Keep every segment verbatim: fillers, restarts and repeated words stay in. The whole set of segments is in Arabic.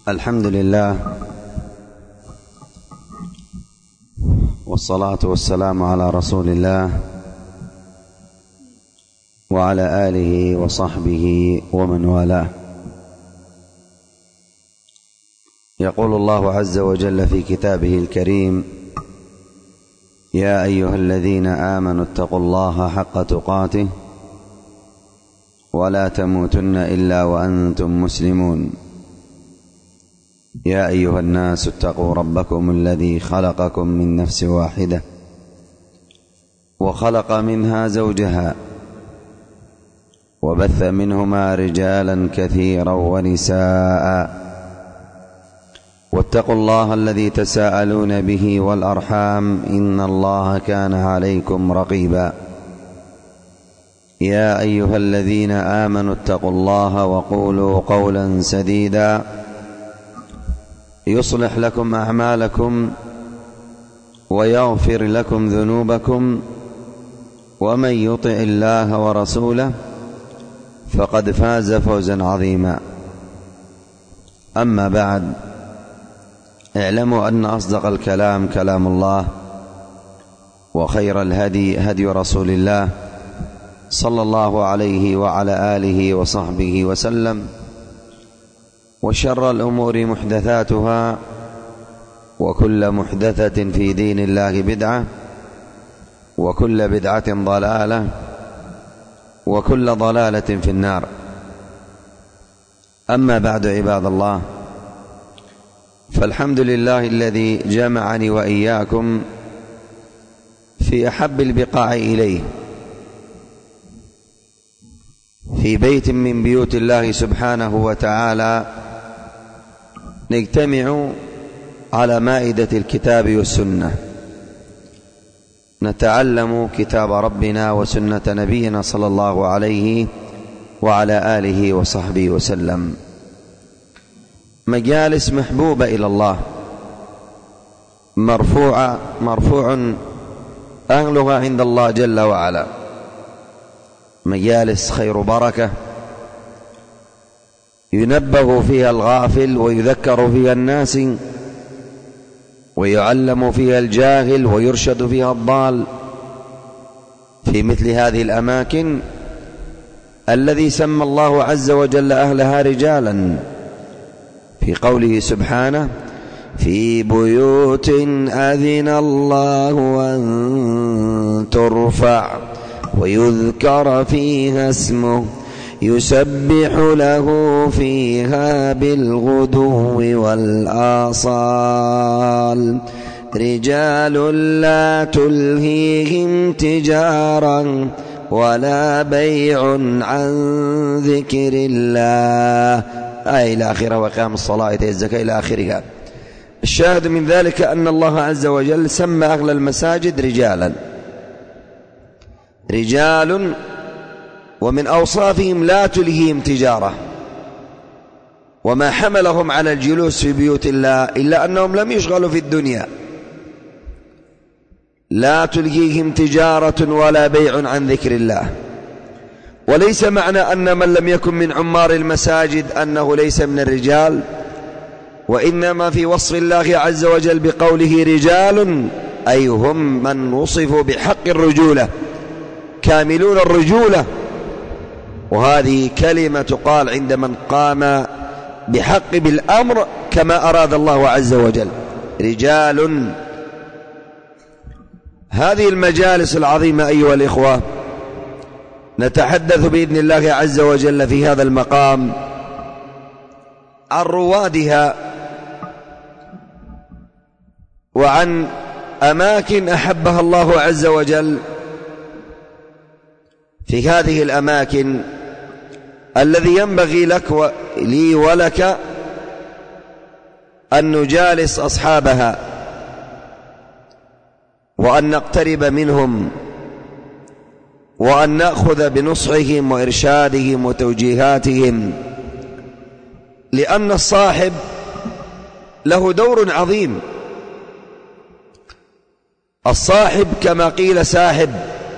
الحمد لله والصلاة والسلام على رسول الله وعلى آله وصحبه ومن والاه. يقول الله عز وجل في كتابه الكريم: يا أيها الذين آمنوا اتقوا الله حق تقاته ولا تموتن إلا وأنتم مسلمون. يا أيها الناس اتقوا ربكم الذي خلقكم من نفس واحدة وخلق منها زوجها وبث منهما رجالا كثيرا ونساء، واتقوا الله الذي تساءلون به والأرحام إن الله كان عليكم رقيبا. يا أيها الذين آمنوا اتقوا الله وقولوا قولا سديدا يصلح لكم أعمالكم ويغفر لكم ذنوبكم، ومن يطع الله ورسوله فقد فاز فوزا عظيما. أما بعد، اعلموا أن أصدق الكلام كلام الله، وخير الهدي هدي رسول الله صلى الله عليه وعلى آله وصحبه وسلم، وشر الأمور محدثاتها، وكل محدثة في دين الله بدعة، وكل بدعة ضلالة، وكل ضلالة في النار. أما بعد، عباد الله، فالحمد لله الذي جمعني وإياكم في أحب البقاع إليه، في بيت من بيوت الله سبحانه وتعالى، نجتمع على مائدة الكتاب والسنة، نتعلم كتاب ربنا وسنة نبينا صلى الله عليه وعلى آله وصحبه وسلم. مجالس محبوبة إلى الله، مرفوع مرفوع أهلها عند الله جل وعلا، مجالس خير بركة ينبه فيها الغافل ويذكر فيها الناس، ويعلم فيها الجاهل ويرشد فيها الضال. في مثل هذه الأماكن الذي سمى الله عز وجل أهلها رجالا في قوله سبحانه: في بيوت أذن الله أن ترفع ويذكر فيها اسمه يسبح له فيها بالغدو والآصال رجال لا تلهيهم تجارة ولا بيع عن ذكر الله، آية إلى آخرها، وقام الصلاة وإيتاء الزكاة إلى آخرها. الشاهد من ذلك أن الله عز وجل سمى أغلى المساجد رجالا رجال ومن أوصافهم لا تلهيهم تجارة. وما حملهم على الجلوس في بيوت الله إلا أنهم لم يشغلوا في الدنيا. لا تلهيهم تجارة ولا بيع عن ذكر الله. وليس معنى أن من لم يكن من عمار المساجد أنه ليس من الرجال، وإنما في وصف الله عز وجل بقوله رجال أي هم من وصفوا بحق الرجولة، كاملون الرجولة. وهذه كلمة تقال عند من قام بحق بالأمر كما أراد الله عز وجل، رجال. هذه المجالس العظيمة أيها الإخوة، نتحدث بإذن الله عز وجل في هذا المقام عن روادها وعن أماكن أحبها الله عز وجل. في هذه الأماكن الذي ينبغي لك ولي ولك أن نجالس أصحابها، وأن نقترب منهم، وأن نأخذ بنصحهم وإرشادهم وتوجيهاتهم، لأن الصاحب له دور عظيم. الصاحب كما قيل ساحب.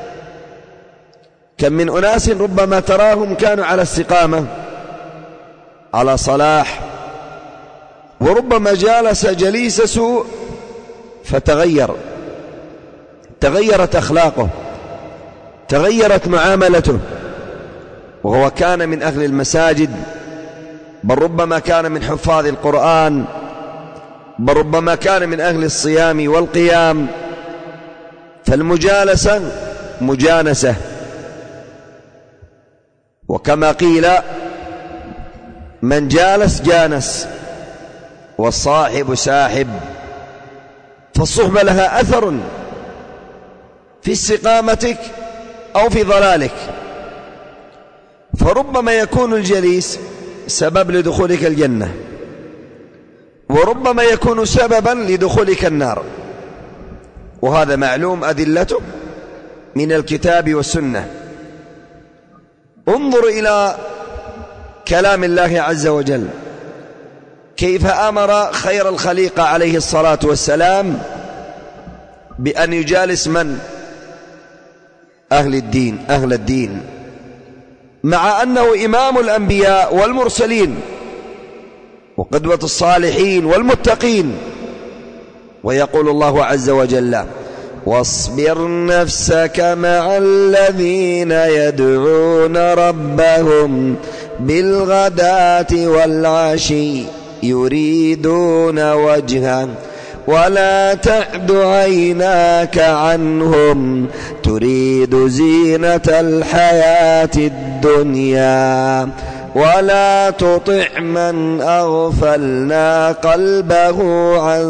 كم من أناس ربما تراهم كانوا على استقامة، على صلاح، وربما جالس جليس سوء فتغير، تغيرت أخلاقه، تغيرت معاملته، وهو كان من أهل المساجد، بل ربما كان من حفاظ القرآن، بل ربما كان من أهل الصيام والقيام. فالمجالسة مجانسة، وكما قيل من جالس جانس، والصاحب ساحب. فالصحبة لها أثر في استقامتك أو في ضلالك، فربما يكون الجليس سبب لدخولك الجنة، وربما يكون سببا لدخولك النار، وهذا معلوم أدلته من الكتاب والسنة. انظر إلى كلام الله عز وجل كيف أمر خير الخليقة عليه الصلاة والسلام بأن يجالس من؟ أهل الدين، أهل الدين، مع أنه إمام الأنبياء والمرسلين وقدوة الصالحين والمتقين. ويقول الله عز وجل: واصبر نفسك مع الذين يدعون ربهم بالغداة والعشي يريدون وجهه ولا تعد عيناك عنهم تريد زينة الحياة الدنيا ولا تطع من أغفلنا قلبه عن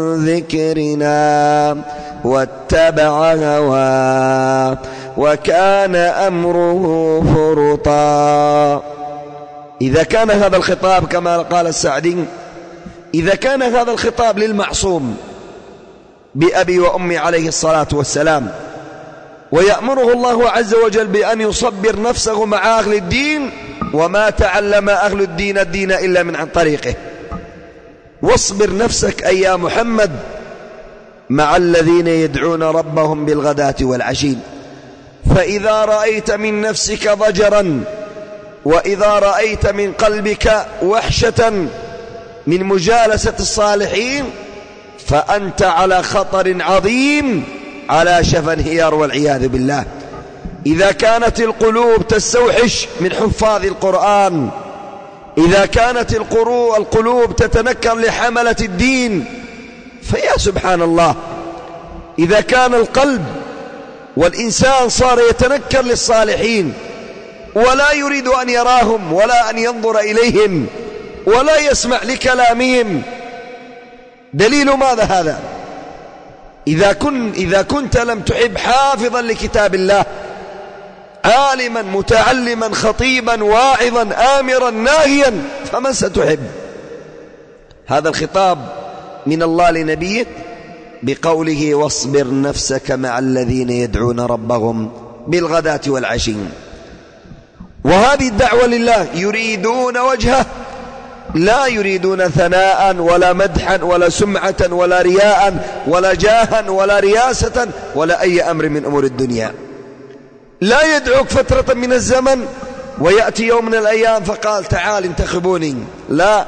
ذكرنا واتبع هواه وكان أمره فرطا. إذا كان هذا الخطاب كما قال السعدي، إذا كان هذا الخطاب للمعصوم بأبي وأمي عليه الصلاة والسلام، ويأمره الله عز وجل بأن يصبر نفسه مع أهل الدين، وما تعلم أهل الدين الدين إلا من عن طريقه. واصبر نفسك أي يا محمد مع الذين يدعون ربهم بالغداة والعشي. فإذا رأيت من نفسك ضجرا، وإذا رأيت من قلبك وحشة من مجالسة الصالحين، فأنت على خطر عظيم، على شفا انهيار والعياذ بالله. إذا كانت القلوب تستوحش من حفاظ القرآن، إذا كانت القلوب تتنكر لحملة الدين، فيا سبحان الله، إذا كان القلب والإنسان صار يتنكر للصالحين ولا يريد أن يراهم ولا أن ينظر إليهم ولا يسمع لكلامهم، دليل ماذا هذا؟ إذا, كن إذا كنت لم تحب حافظا لكتاب الله، عالما متعلما خطيبا واعظا آمرا ناهيا، فمن ستحب؟ هذا الخطاب من الله لنبيه بقوله: واصبر نفسك مع الذين يدعون ربهم بالغداة والعشي. وهذه الدعوة لله، يريدون وجهه، لا يريدون ثناء ولا مدحا ولا سمعة ولا رياء ولا جاها ولا رياسة ولا أي أمر من أمور الدنيا. لا يدعوك فترة من الزمن ويأتي يوم من الأيام فقال: تعال انتخبوني. لا،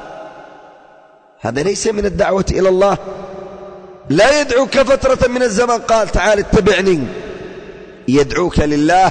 هذا ليس من الدعوة إلى الله. لا يدعوك فترة من الزمن قال: تعال اتبعني. يدعوك لله،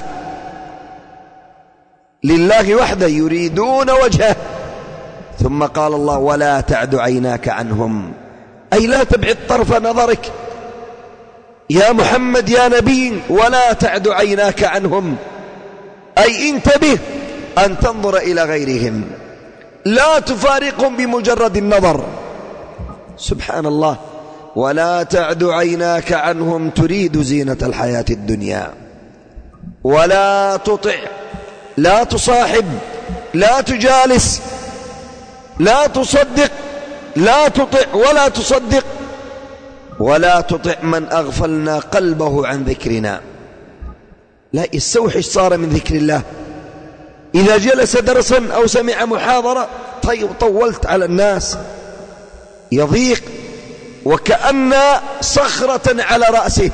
لله وحده، يريدون وجهه. ثم قال الله: ولا تعد عيناك عنهم، أي لا تبعد طرف نظرك يا محمد يا نبي، ولا تعد عيناك عنهم، أي انتبه أن تنظر إلى غيرهم، لا تفارقهم بمجرد النظر. سبحان الله، ولا تعد عيناك عنهم تريد زينة الحياة الدنيا ولا تطع، لا تصاحب، لا تجالس، لا تصدق، لا تطع ولا تصدق، ولا تطع من أغفلنا قلبه عن ذكرنا. لا يستوحش صار من ذكر الله. إذا جلس درسا أو سمع محاضرة طيب طولت على الناس، يضيق وكأن صخرة على رأسه،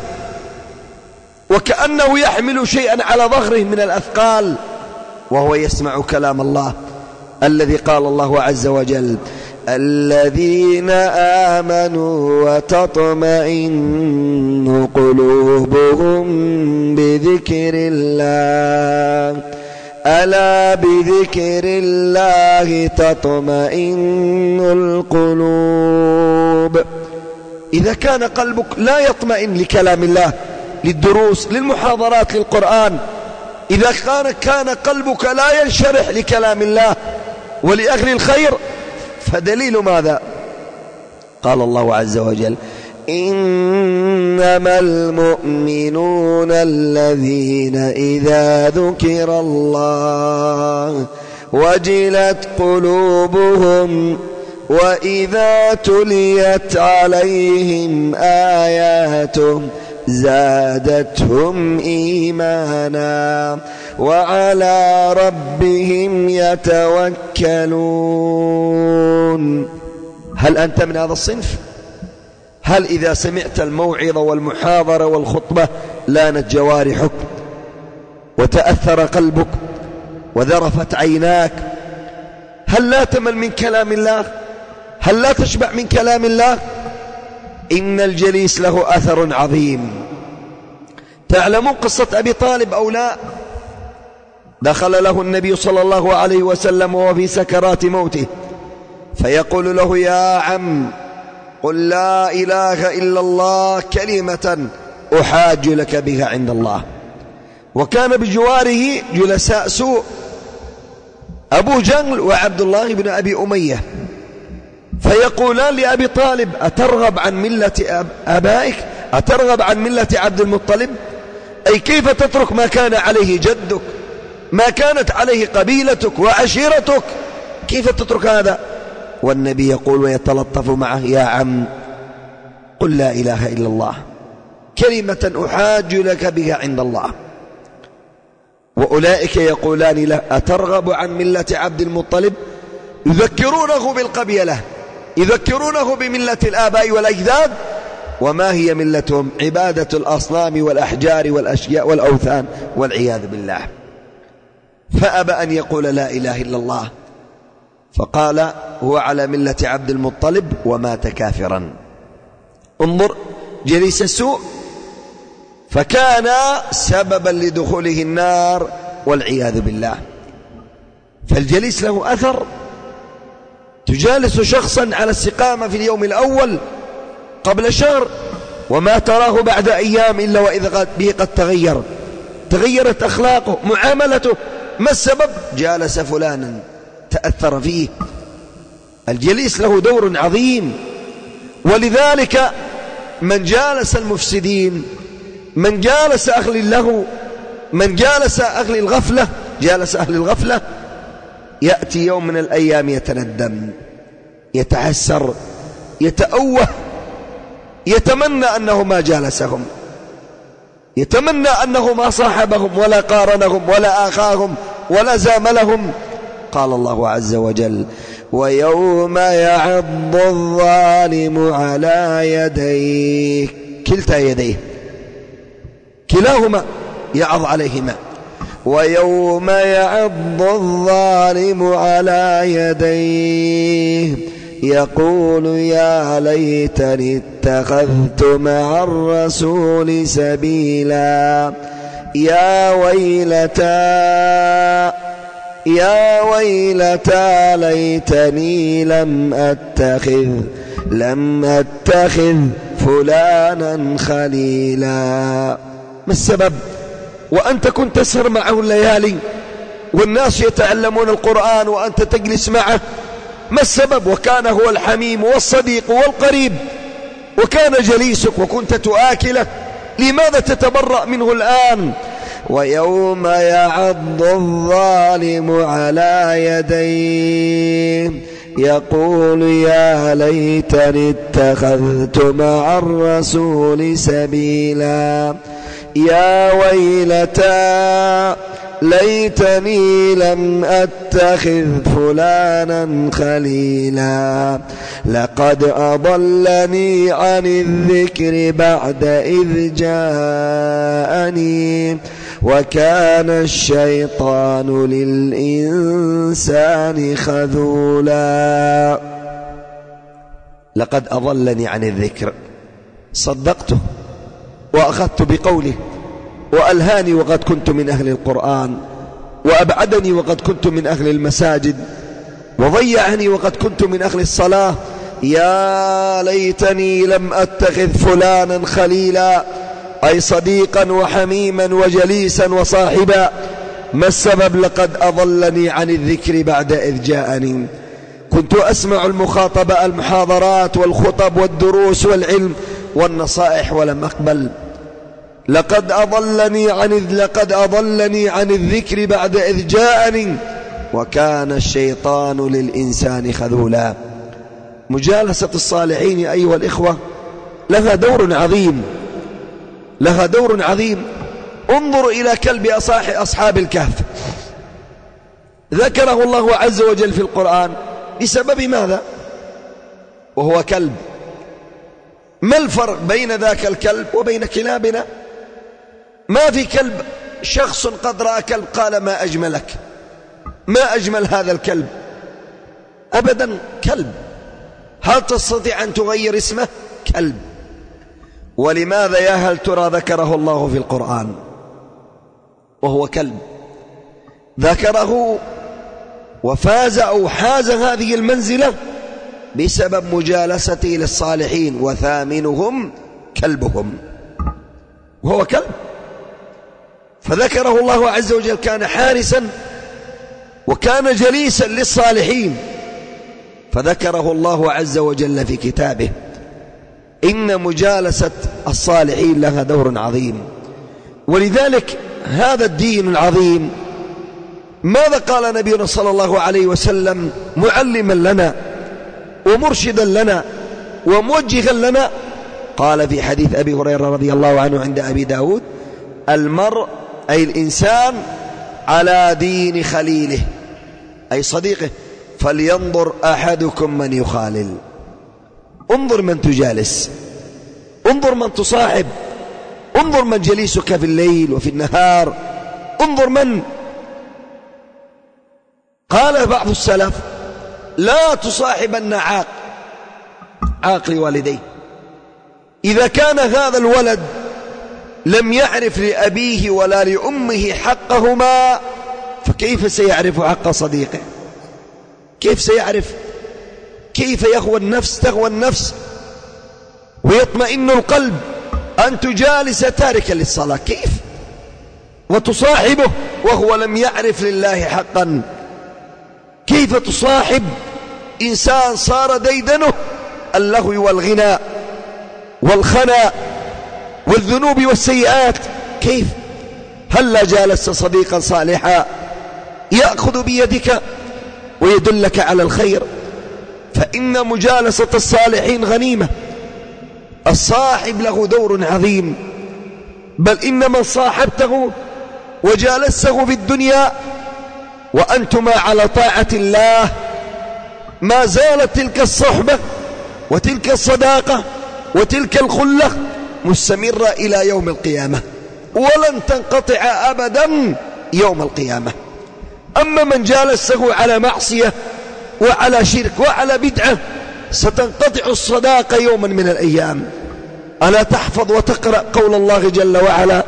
وكأنه يحمل شيئا على ظهره من الأثقال، وهو يسمع كلام الله الذي قال الله عز وجل: الذين آمنوا وتطمئن قلوبهم بذكر الله ألا بذكر الله تطمئن القلوب. إذا كان قلبك لا يطمئن لكلام الله، للدروس، للمحاضرات، للقرآن، إذا كان كان قلبك لا ينشرح لكلام الله ولأهل الخير، فدليل ماذا؟ قال الله عز وجل: إنما المؤمنون الذين إذا ذكر الله وجلت قلوبهم وإذا تليت عليهم آياته زادتهم إيمانا وعلى ربهم يتوكلون. هل أنت من هذا الصنف؟ هل إذا سمعت الموعظة والمحاضرة والخطبة لانت جوارحك وتأثر قلبك وذرفت عيناك؟ هل لا تمل من كلام الله؟ هل لا تشبع من كلام الله؟ إن الجليس له أثر عظيم. تعلمون قصة أبي طالب أو لا؟ دخل له النبي صلى الله عليه وسلم وهو في سكرات موته، فيقول له: يا عم، قل لا إله إلا الله كلمة أحاج لك بها عند الله. وكان بجواره جلساء سوء، أبو جهل وعبد الله بن أبي أمية، فيقولان لأبي طالب: أترغب عن ملة آبائك؟ أترغب عن ملة عبد المطلب؟ أي كيف تترك ما كان عليه جدك، ما كانت عليه قبيلتك وعشيرتك؟ كيف تترك هذا؟ والنبي يقول ويتلطف معه: يا عم، قل لا إله إلا الله كلمة أحاج لك بها عند الله. وأولئك يقولان له: أترغب عن ملة عبد المطلب؟ يذكرونه بالقبيلة، يذكرونه بملة الآباء والأجداد. وما هي ملتهم؟ عبادة الأصنام والأحجار والأشياء والأوثان والعياذ بالله. فأبى أن يقول لا إله إلا الله، فقال: هو على ملة عبد المطلب ومات كافرا. انظر جليس السوء، فكان سببا لدخوله النار والعياذ بالله. فالجليس له أثر. تجالس شخصا على استقامة في اليوم الأول قبل شهر، وما تراه بعد أيام إلا وإذا به قد تغير، تغيرت أخلاقه، معاملته. ما السبب؟ جالس فلانا تأثر فيه. الجليس له دور عظيم. ولذلك من جالس المفسدين، من جالس أهل اللهو، من جالس أهل الغفلة، جالس أهل الغفلة، يأتي يوم من الأيام يتندم، يتحسر، يتأوه، يتمنى أنه ما جالسهم، يتمنى أنه ما صاحبهم ولا قارنهم ولا آخاهم ولا زاملهم. قال الله عز وجل: ويوم يعض الظالم على يديه، كلتا يديه، كلاهما يعض عليهما. ويوم يعض الظالم على يديه يقول يا ليتني اتخذت مع الرسول سبيلا يا ويلتى يا ويلتى ليتني لم أتخذ لم أتخذ فلانا خليلا. ما السبب؟ وأنت كنت تسهر معه الليالي والناس يتعلمون القرآن وأنت تجلس معه. ما السبب؟ وكان هو الحميم والصديق والقريب، وكان جليسك وكنت تآكله، لماذا تتبرأ منه الآن؟ ويوم يعض الظالم على يديه يقول يا ليتني اتخذت مع الرسول سبيلا يا ويلتى ليتني لم أتخذ فلانا خليلا لقد أضلني عن الذكر بعد إذ جاءني وكان الشيطان للإنسان خذولا. لقد أضلني عن الذكر، صدقته وأخذت بقوله، وألهاني وقد كنت من أهل القرآن، وأبعدني وقد كنت من أهل المساجد، وضيعني وقد كنت من أهل الصلاة. يا ليتني لم أتخذ فلانا خليلا، أي صديقا وحميما وجليسا وصاحبا. ما السبب؟ لقد أضلني عن الذكر بعد إذ جاءني. كنت أسمع المخاطبة، المحاضرات والخطب والدروس والعلم والنصائح، ولم أقبل. لقد أضلني عن لقد أضلني عن الذكر بعد إذ جاءني، وكان الشيطان للإنسان خذولا. مجالسة الصالحين أيها الإخوة لها دور عظيم، لها دور عظيم. انظر إلى كلب أصحاب الكهف، ذكره الله عز وجل في القرآن بسبب ماذا؟ وهو كلب. ما الفرق بين ذاك الكلب وبين كلابنا؟ ما في كلب شخص قد رأى كلب قال ما أجملك، ما أجمل هذا الكلب، أبدا، كلب. هل تستطيع أن تغير اسمه؟ كلب. ولماذا يا هل ترى ذكره الله في القرآن وهو كلب؟ ذكره وفاز أو حاز هذه المنزلة بسبب مجالسته للصالحين، وثامنهم كلبهم، وهو كلب. فذكره الله عز وجل، كان حارسا وكان جليسا للصالحين، فذكره الله عز وجل في كتابه. إن مجالسة الصالحين لها دور عظيم. ولذلك هذا الدين العظيم، ماذا قال نبينا صلى الله عليه وسلم معلما لنا ومرشدا لنا وموجها لنا؟ قال في حديث أبي هريرة رضي الله عنه عند أبي داود: المرء أي الإنسان على دين خليله، أي صديقه، فلينظر أحدكم من يخالل. انظر من تجالس، انظر من تصاحب، انظر من جليسك في الليل وفي النهار، انظر من. قال بعض السلف: لا تصاحبن عاق، عاق لوالديه. إذا كان هذا الولد لم يعرف لأبيه ولا لأمه حقهما، فكيف سيعرف حق صديقه؟ كيف سيعرف؟ كيف يهوى النفس تهوى النفس ويطمئن القلب أن تجالس تاركا للصلاة؟ كيف؟ وتصاحبه وهو لم يعرف لله حقا. كيف تصاحب إنسان صار ديدنه اللهو والغناء والخنا والذنوب والسيئات؟ كيف؟ هل جالست صديقا صالحا يأخذ بيدك ويدلك على الخير؟ فإن مجالسة الصالحين غنيمة. الصاحب له دور عظيم، بل إن من صاحبته وجالسته في الدنيا وأنتما على طاعة الله، ما زالت تلك الصحبة وتلك الصداقة وتلك الخلة مستمرة إلى يوم القيامة، ولن تنقطع أبدا يوم القيامة. أما من جالسه على معصية وعلى شرك وعلى بدعة، ستنقطع الصداقة يوما من الأيام. ألا تحفظ وتقرأ قول الله جل وعلا: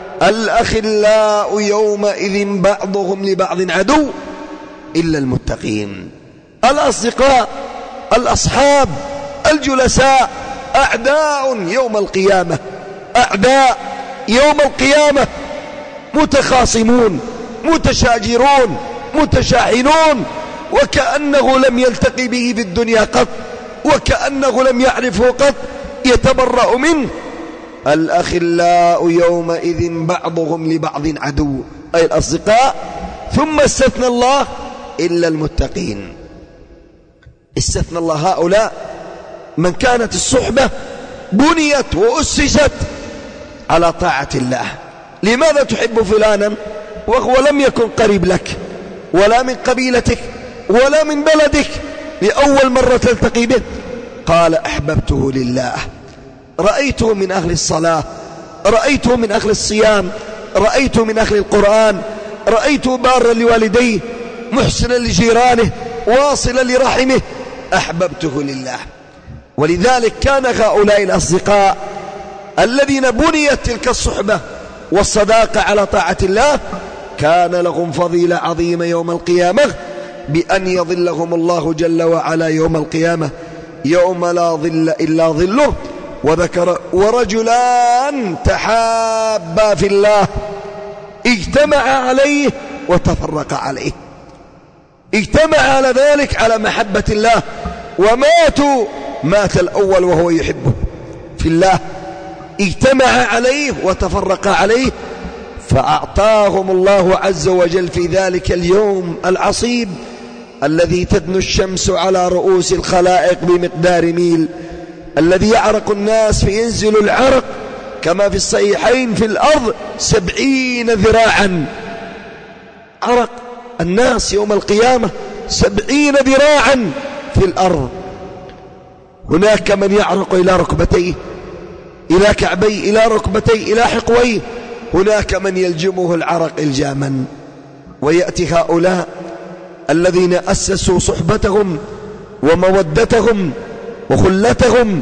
الأخلاء يومئذ بعضهم لبعض عدو إلا المتقين. الأصدقاء، الأصحاب، الجلساء أعداء يوم القيامة، أعداء يوم القيامة، متخاصمون، متشاجرون، متشاحنون، وكأنه لم يلتقي به في الدنيا قط، وكأنه لم يعرفه قط، يتبرأ منه. الأخلاء يومئذ بعضهم لبعض عدو، أي الأصدقاء. ثم استثنى الله إلا المتقين. استثنى الله هؤلاء من كانت الصحبة بنيت وأسست على طاعة الله. لماذا تحب فلانا وهو لم يكن قريب لك ولا من قبيلتك ولا من بلدك، لأول مرة تلتقي به؟ قال: أحببته لله، رأيته من أهل الصلاة، رأيته من أهل الصيام، رأيته من أهل القرآن، رأيته بارا لوالديه، محسنا لجيرانه، واصلا لرحمه، أحببته لله. ولذلك كان هؤلاء الأصدقاء الذين بنيت تلك الصحبة والصداقة على طاعة الله كان لهم فضيلة عظيمة يوم القيامة بأن يظلهم الله جل وعلا يوم القيامة يوم لا ظل إلا ظله. وذكر ورجلان تحابا في الله اجتمع عليه وتفرق عليه، اجتمع على ذلك على محبة الله وماتوا، مات الأول وهو يحبه في الله، اجتمع عليه وتفرق عليه، فأعطاهم الله عز وجل في ذلك اليوم العصيب الذي تدنو الشمس على رؤوس الخلائق بمقدار ميل، الذي يعرق الناس فينزل العرق كما في الصحيحين في الأرض سبعين ذراعا، عرق الناس يوم القيامة سبعين ذراعا في الأرض. هناك من يعرق إلى ركبتيه، إلى كعبيه، إلى ركبتيه، إلى حقويه، هناك من يلجمه العرق الجاما. ويأتي هؤلاء الذين أسسوا صحبتهم ومودتهم وخلتهم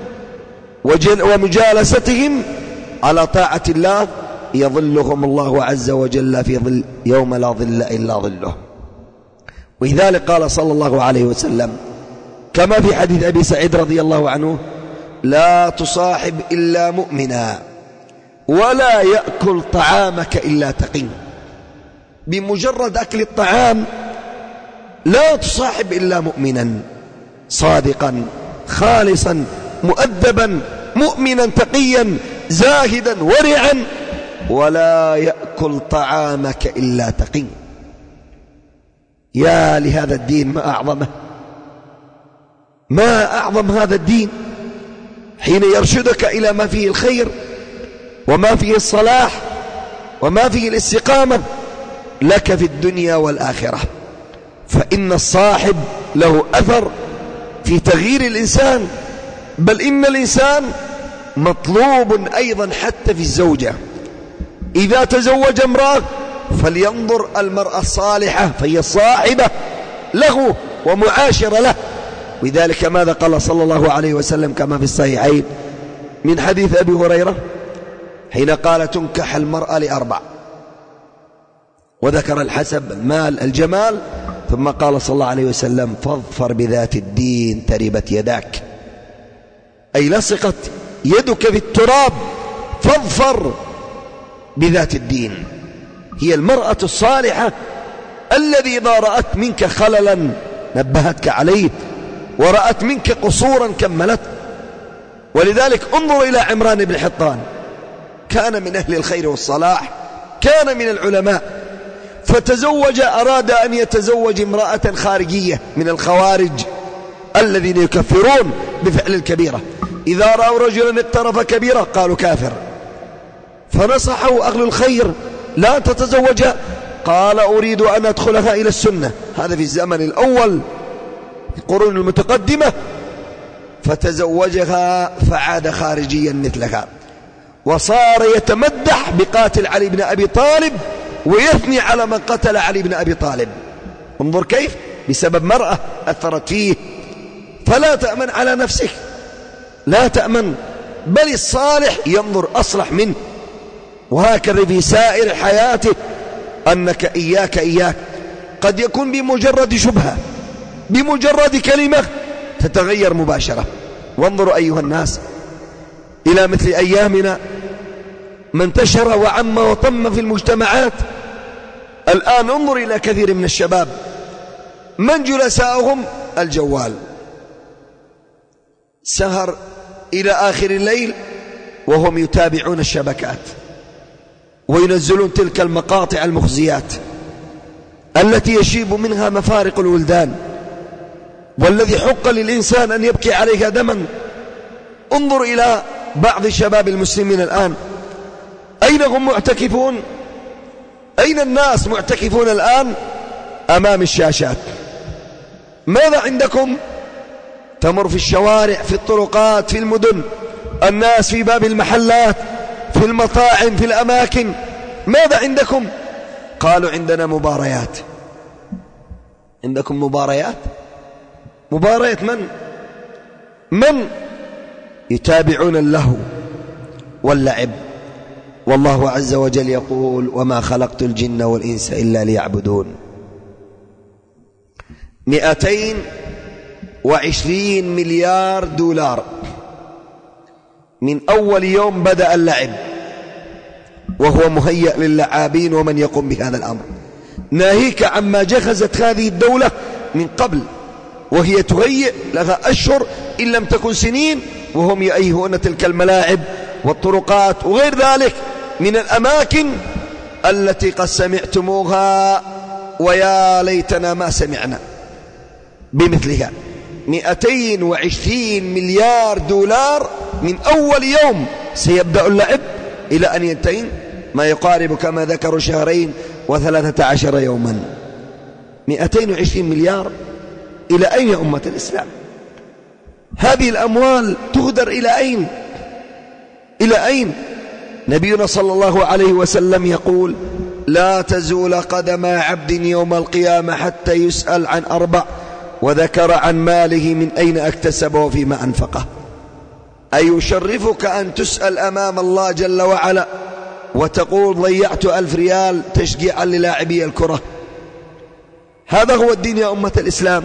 ومجالستهم على طاعة الله يظلهم الله عز وجل في ظل يوم لا ظل إلا ظله. ولذلك قال صلى الله عليه وسلم كما في حديث أبي سعيد رضي الله عنه: لا تصاحب إلا مؤمنا ولا يأكل طعامك إلا تقي. بمجرد أكل الطعام لا تصاحب إلا مؤمنا صادقا خالصا مؤدبا مؤمنا تقيا زاهدا ورعا، ولا يأكل طعامك إلا تقي. يا لهذا الدين ما أعظمه، ما أعظم هذا الدين حين يرشدك إلى ما فيه الخير وما فيه الصلاح وما فيه الاستقامة لك في الدنيا والآخرة. فإن الصاحب له أثر في تغيير الإنسان، بل إن الإنسان مطلوب أيضا حتى في الزوجة. إذا تزوج امرأة فلينظر المرأة الصالحة فهي الصاحبة له ومعاشرة له. ولذلك ماذا قال صلى الله عليه وسلم كما في الصحيحين من حديث أبي هريرة حين قال: تنكح المرأة لأربع، وذكر الحسب، المال، الجمال، ثم قال صلى الله عليه وسلم: فاظفر بذات الدين تربت يداك، أي لصقت يدك في التراب، فاظفر بذات الدين. هي المرأة الصالحة الذي إذا رأت منك خللا نبهتك عليه ورأت منك قصورا كملت. ولذلك انظر إلى عمران بن حطان، كان من أهل الخير والصلاح، كان من العلماء، فتزوج، أراد أن يتزوج امرأة خارجية من الخوارج الذين يكفرون بفعل الكبيرة، إذا رأوا رجلا اقترف كبيرة قالوا كافر، فنصحه أهل الخير: لا تتزوجها. قال: أريد أن أدخلها إلى السنة. هذا في الزمن الأول في القرون المتقدمة. فتزوجها فعاد خارجيا مثلها، وصار يتمدح بقاتل علي بن أبي طالب ويثني على من قتل علي بن أبي طالب. انظر كيف بسبب مرأة أثرت فيه. فلا تأمن على نفسك، لا تأمن، بل الصالح ينظر أصلح منه. وهكذا في سائر حياته، أنك إياك إياك قد يكون بمجرد شبهة، بمجرد كلمة تتغير مباشرة. وانظروا أيها الناس إلى مثل أيامنا ما انتشر وعم وطم في المجتمعات. الآن انظر إلى كثير من الشباب من جلساؤهم الجوال، سهر إلى آخر الليل وهم يتابعون الشبكات وينزلون تلك المقاطع المخزيات التي يشيب منها مفارق الولدان، والذي حق للإنسان أن يبكي عليها دما. انظر إلى بعض شباب المسلمين الآن، أين هم معتكفون؟ أين الناس معتكفون الآن؟ أمام الشاشات. ماذا عندكم؟ تمر في الشوارع، في الطرقات، في المدن، الناس في باب المحلات، في المطاعم، في الأماكن، ماذا عندكم؟ قالوا عندنا مباريات. عندكم مباريات؟ مبارية من؟ من يتابعون اللهو واللعب. والله عز وجل يقول: وما خلقت الجن والإنس إلا ليعبدون. مئتين وعشرين مليار دولار من أول يوم بدأ اللعب، وهو مهيأ للعابين ومن يقوم بهذا الأمر، ناهيك عما جهزت هذه الدولة من قبل، وهي تهيئ لها أشهر إن لم تكن سنين، وهم يأيهون تلك الملاعب والطرقات وغير ذلك من الأماكن التي قد سمعتموها ويا ليتنا ما سمعنا بمثلها. مئتين وعشرين مليار دولار من أول يوم سيبدأ اللعب إلى أن ينتهي، ما يقارب كما ذكروا شهرين وثلاثة عشر يوما. مئتين وعشرين مليار إلى أين يا أمة الإسلام؟ هذه الأموال تهدر إلى أين؟ إلى أين؟ نبينا صلى الله عليه وسلم يقول: لا تزول قدم عبد يوم القيامة حتى يسأل عن أربع، وذكر عن ماله من أين اكتسبه وفيما أنفقه. أي يشرفك أن تسأل أمام الله جل وعلا وتقول: ضيعت ألف ريال تشجيعا للاعبي الكرة. هذا هو الدين يا أمة الإسلام.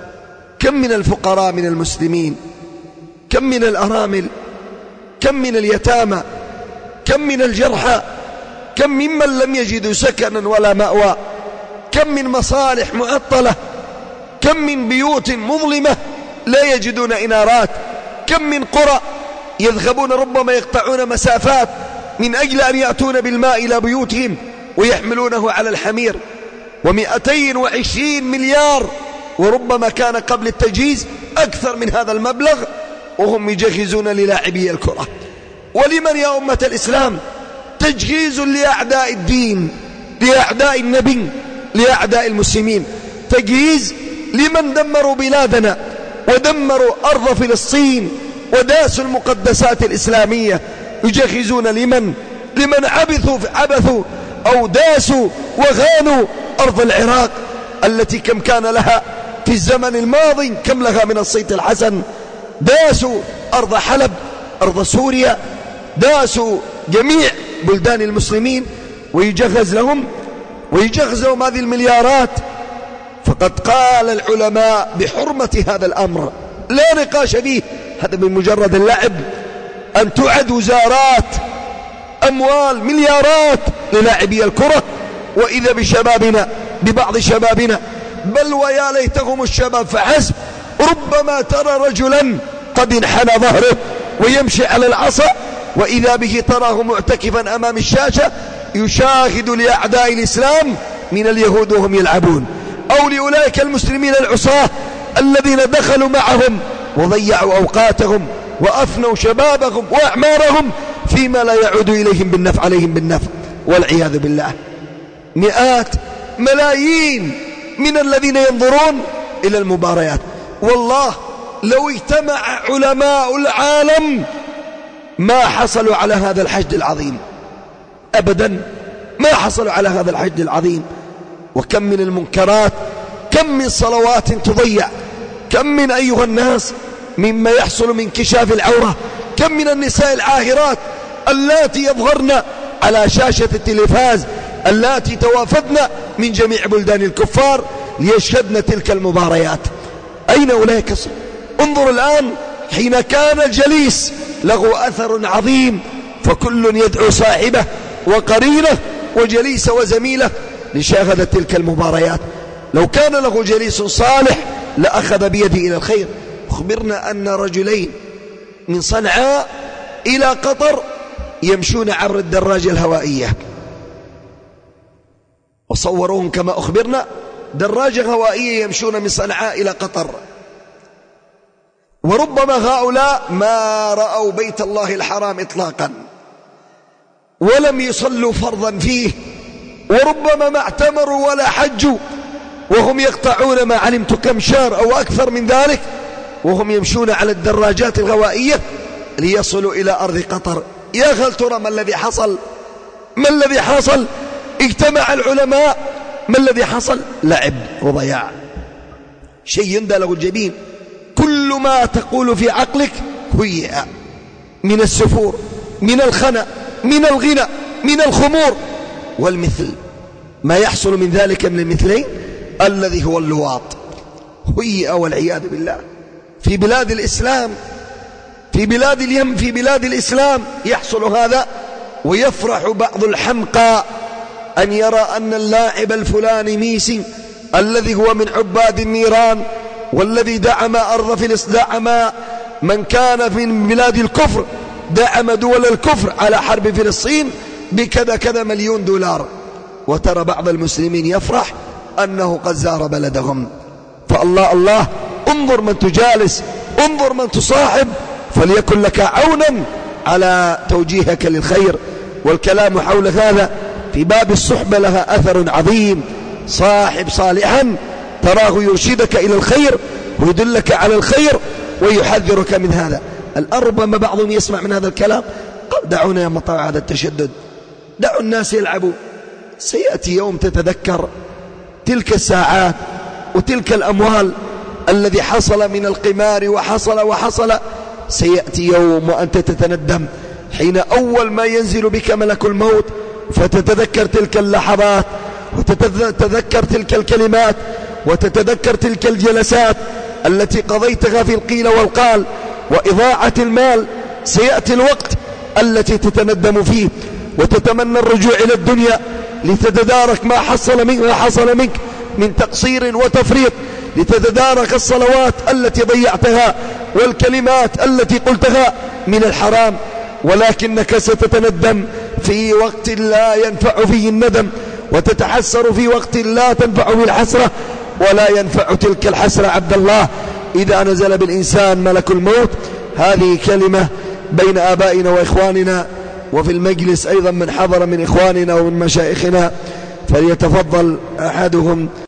كم من الفقراء من المسلمين، كم من الأرامل، كم من اليتامى، كم من الجرحى، كم ممن لم يجدوا سكنا ولا مأوى، كم من مصالح معطلة، كم من بيوت مظلمة لا يجدون إنارات، كم من قرى يذهبون ربما يقطعون مسافات من أجل أن يأتون بالماء إلى بيوتهم ويحملونه على الحمير. ومئتين وعشرين مليار، وربما كان قبل التجهيز أكثر من هذا المبلغ، وهم يجهزون للاعبي الكرة. ولمن يا أمة الإسلام؟ تجهيز لأعداء الدين، لأعداء النبي، لأعداء المسلمين. تجهيز لمن دمروا بلادنا ودمروا أرض فلسطين وداسوا المقدسات الإسلامية. يجهزون لمن؟ لمن عبثوا عبثوا أو داسوا وغانوا أرض العراق التي كم كان لها في الزمن الماضي، كم لها من الصيت الحسن. داسوا أرض حلب، أرض سوريا، داسوا جميع بلدان المسلمين، ويجهز لهم ويجهز لهم هذه المليارات. فقد قال العلماء بحرمة هذا الأمر، لا نقاش فيه. هذا من مجرد اللعب أن تعد وزارات أموال مليارات للاعبي الكرة، وإذا بشبابنا ببعض شبابنا، بل ويا ليتهم الشباب فحسب، ربما ترى رجلا قد انحنى ظهره ويمشي على العصا، وإذا به تراه معتكفا أمام الشاشة يشاهد لأعداء الإسلام من اليهود وهم يلعبون، أو لأولئك المسلمين العصاة الذين دخلوا معهم وضيعوا أوقاتهم وأفنوا شبابهم وأعمارهم فيما لا يعود إليهم بالنفع عليهم بالنفع والعياذ بالله. مئات ملايين من الذين ينظرون إلى المباريات. والله لو اجتمع علماء العالم ما حصلوا على هذا الحشد العظيم أبدا، ما حصلوا على هذا الحشد العظيم. وكم من المنكرات، كم من صلوات تضيع، كم من أيها الناس مما يحصل من كشاف العورة، كم من النساء العاهرات اللاتي يظهرن على شاشة التلفاز، اللاتي توافدن من جميع بلدان الكفار ليشهدن تلك المباريات. أين أولئك؟ انظر الآن، حين كان الجليس له أثر عظيم، فكل يدعو صاحبه وقرينه وجليس وزميله لشاهدة تلك المباريات. لو كان له جليس صالح لأخذ بيده إلى الخير. أخبرنا أن رجلين من صنعاء إلى قطر يمشون عبر الدراجة الهوائية، وصوروهم كما أخبرنا دراجة هوائية يمشون من صنعاء إلى قطر، وربما هؤلاء ما رأوا بيت الله الحرام إطلاقا ولم يصلوا فرضا فيه، وربما ما اعتمروا ولا حجوا، وهم يقطعون ما علمت كم شهر أو أكثر من ذلك، وهم يمشون على الدراجات الهوائية ليصلوا إلى أرض قطر. يا هل ترى ما الذي حصل؟ ما الذي حصل؟ اجتمع العلماء، ما الذي حصل؟ لعب وضياع، شيء يندى له الجبين. كل ما تقول في عقلك هيئ من السفور، من الخنا، من الغنى، من الخمور، والمثل ما يحصل من ذلك من المثلين الذي هو اللواط هيئ والعياذ بالله. في بلاد الإسلام، في بلاد اليمن، في بلاد الإسلام يحصل هذا، ويفرح بعض الحمقى أن يرى أن اللاعب الفلاني ميسي الذي هو من عباد النيران والذي دعم أرض فلسطين، دعم من كان من بلاد الكفر، دعم دول الكفر على حرب فلسطين بكذا كذا مليون دولار، وترى بعض المسلمين يفرح أنه قد زار بلدهم. فالله الله، انظر من تجالس، انظر من تصاحب، فليكن لك عونا على توجيهك للخير. والكلام حول هذا في باب الصحبة لها أثر عظيم. صاحب صالحا تراه يرشدك إلى الخير ويدلك على الخير ويحذرك من هذا. ربما بعضهم يسمع من هذا الكلام قال دعونا يا مطاع هذا التشدد، دعوا الناس يلعبوا. سيأتي يوم تتذكر تلك الساعات وتلك الأموال الذي حصل من القمار وحصل وحصل. سيأتي يوم وأنت تتندم حين أول ما ينزل بك ملك الموت، فتتذكر تلك اللحظات وتتذكر تلك الكلمات وتتذكر تلك الجلسات التي قضيتها في القيل والقال وإضاعة المال. سيأتي الوقت التي تتندم فيه وتتمنى الرجوع إلى الدنيا لتتدارك ما حصل منك ما حصل منك من تقصير وتفريط، لتتدارك الصلوات التي ضيعتها والكلمات التي قلتها من الحرام. ولكنك ستتندم في وقت لا ينفع فيه الندم، وتتحسر في وقت لا تنفع فيه الحسرة، ولا ينفع تلك الحسرة عبد الله إذا نزل بالإنسان ملك الموت. هذه كلمة بين آبائنا وإخواننا، وفي المجلس أيضا من حضر من إخواننا ومن مشايخنا فليتفضل أحدهم.